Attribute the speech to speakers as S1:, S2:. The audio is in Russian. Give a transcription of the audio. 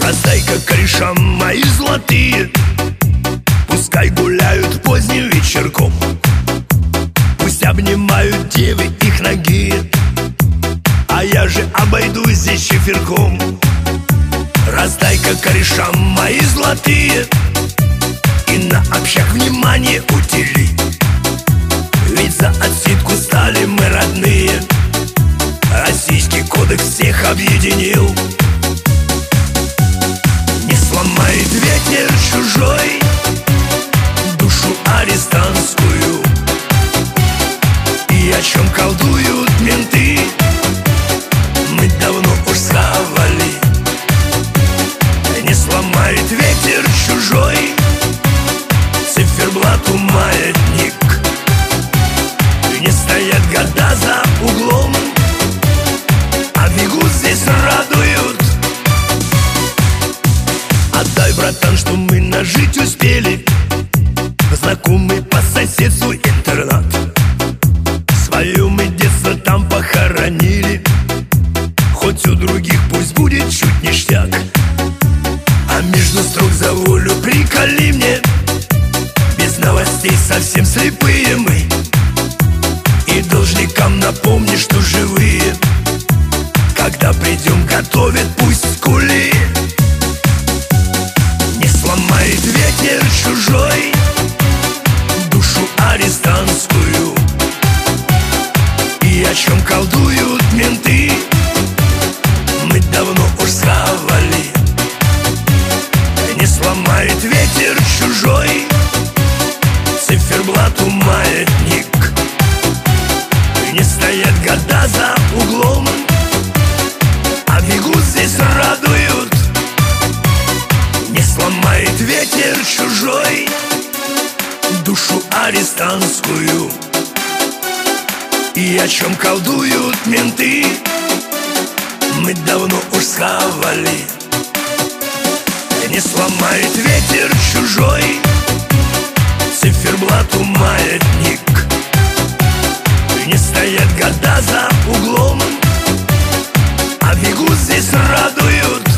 S1: Раздай-ка кореша мои золотые, пускай гуляют поздним вечерком, пусть обнимают девы их ноги, а я же обойдусь здесь чиферком. Раздай-ка кореша мои золотые и на общак внимание удели, ведь за отсидку стали мы родные. Российский кодекс всех объединил. Не сломает ветер чужой душу арестантскую, и о чем колдуют менты мы давно уж схавали. Не сломает ветер чужой циферблату маятник, не стоят года за углом, а бегут здесь радуют. Отдай, братан, что мы нажить успели, знакомый по соседству интернат. Свое мы детство там похоронили, хоть у других пусть будет чуть ништяк. А между строк за волю приколи мне, без новостей совсем слепые мы, и должникам напомни, что живые. Когда придем, готовят пусть скули. Не сломает ветер чужой душу арестантскую, и о чем колдуют менты мы давно уж схавали. Не сломает ветер чужой циферблату маятник, не стоят года за углом, а бегут здесь радуют. Не сломает ветер чужой душу арестантскую, и о чем колдуют менты мы давно уж схавали. Не сломает ветер чужой циферблату маятник, не стоят года за углом, а бегут здесь радуют.